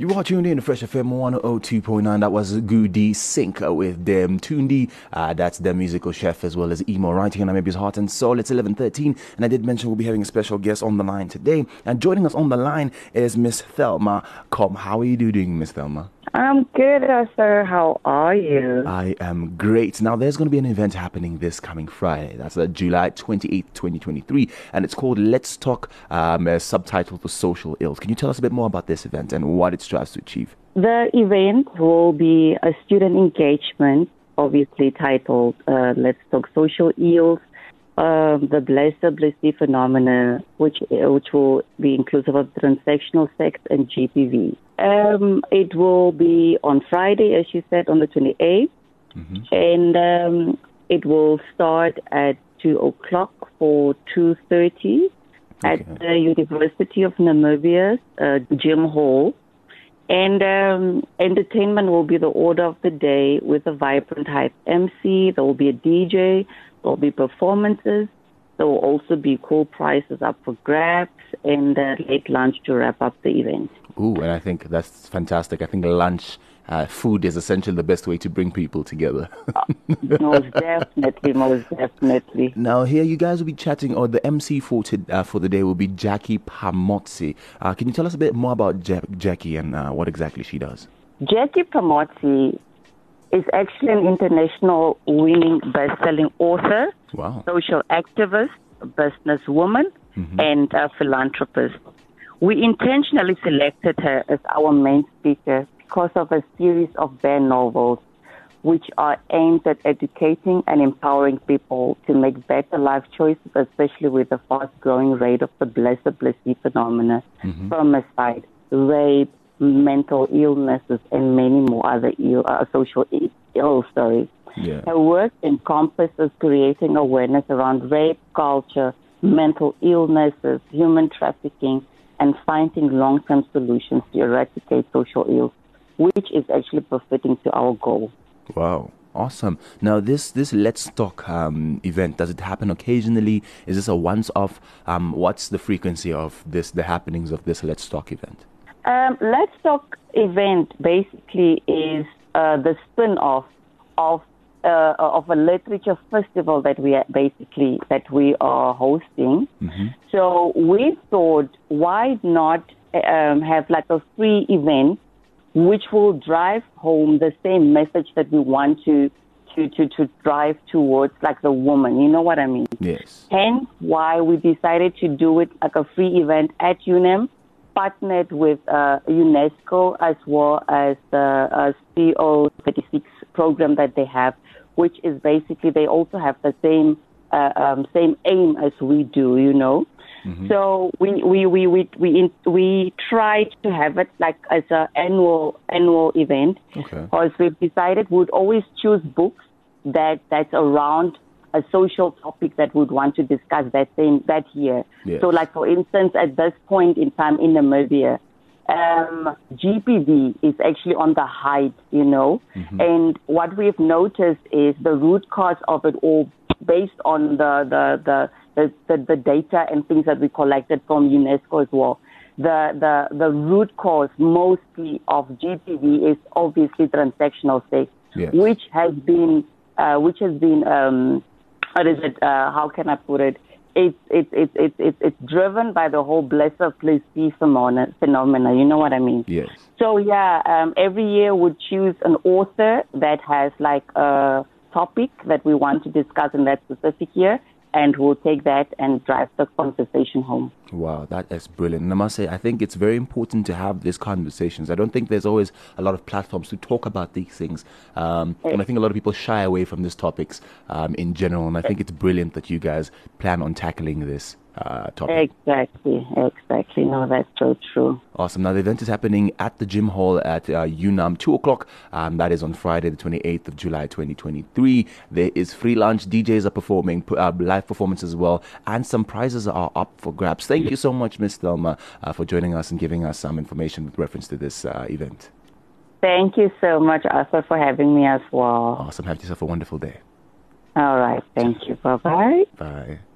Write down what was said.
You are tuned in to Fresh FM 102.9. That was Goody Sink with them Tundi. That's the musical chef as well as emo writing on Namibia's Heart and Soul. It's 11:13, and I did mention we'll be having a special guest on the line today. And joining us on the line is Miss Thelma Com. How are you doing, Miss Thelma? I'm good, sir. How are you? I am great. Now, there's going to be an event happening this coming Friday. That's July 28th, 2023, and it's called Let's Talk, subtitled for Social Ills. Can you tell us a bit more about this event and what it strives to achieve? The event will be a student engagement, obviously titled Let's Talk Social Ills, the blessed phenomena, which will be inclusive of transactional sex and GBV. It will be on Friday, as you said, on the 28th, and it will start at 2 o'clock for 2:30 at the University of Namibia's gym hall. And entertainment will be the order of the day with a vibrant hype MC. There will be a DJ. There will be performances. There will also be cool prizes up for grabs and late lunch to wrap up the event. Ooh, and I think that's fantastic. I think lunch, food is essentially the best way to bring people together. Most definitely. Now, here you guys will be chatting, or the MC for the day will be Jackie Pamotsi. Can you tell us a bit more about Jackie and what exactly she does? Jackie Pamotsi is actually an international winning best-selling author, social activist, businesswoman, and a philanthropist. We intentionally selected her as our main speaker because of a series of bare novels which are aimed at educating and empowering people to make better life choices, especially with the fast-growing rate of the blessed phenomena, femicide, rape, mental illnesses, and many more other social ills. Her work encompasses creating awareness around rape culture, mental illnesses, human trafficking, and finding long-term solutions to eradicate social ills, which is actually befitting to our goal. Wow. Awesome. Now, this Let's Talk event, does it happen occasionally? Is this a once-off? What's the frequency of the happenings of this Let's Talk event? Let's Talk event basically is the spin-off of a literature festival that we are hosting. So we thought, why not have like a free event which will drive home the same message that we want to drive towards, like the woman. You know what I mean? Yes. Hence why we decided to do it like a free event at UNAM, partnered with UNESCO as well as the CO36 program that they have, which is basically they also have the same aim as we do, you know. So we try to have it like as an annual event. Because we've decided we'd always choose books that's around a social topic that we'd want to discuss that year. Yes. So, like for instance, at this point in time in Namibia, GBV is actually on the height, you know. And what we've noticed is the root cause of it all, based on the data and things that we collected from UNESCO as well. The root cause mostly of GBV is obviously transactional sex, which has been what is it? How can I put it? It's driven by the whole blessed phenomena. You know what I mean? Yes. So every year we choose an author that has like a topic that we want to discuss in that specific year, and we'll take that and drive the conversation home. Wow, that is brilliant. And I must say, I think it's very important to have these conversations. I don't think there's always a lot of platforms to talk about these things. And I think a lot of people shy away from these topics in general. And I think it's brilliant that you guys plan on tackling this topic. Exactly. No, that's so true. Awesome. Now, the event is happening at the gym hall at UNAM, 2 o'clock. That is on Friday, the 28th of July, 2023. There is free lunch. DJs are performing, live performance as well. And some prizes are up for grabs. Thank you so much, Ms. Thelma, for joining us and giving us some information with reference to this event. Thank you so much, Arthur, for having me as well. Awesome. Have yourself a wonderful day. All right. Thank you. Bye-bye. Bye.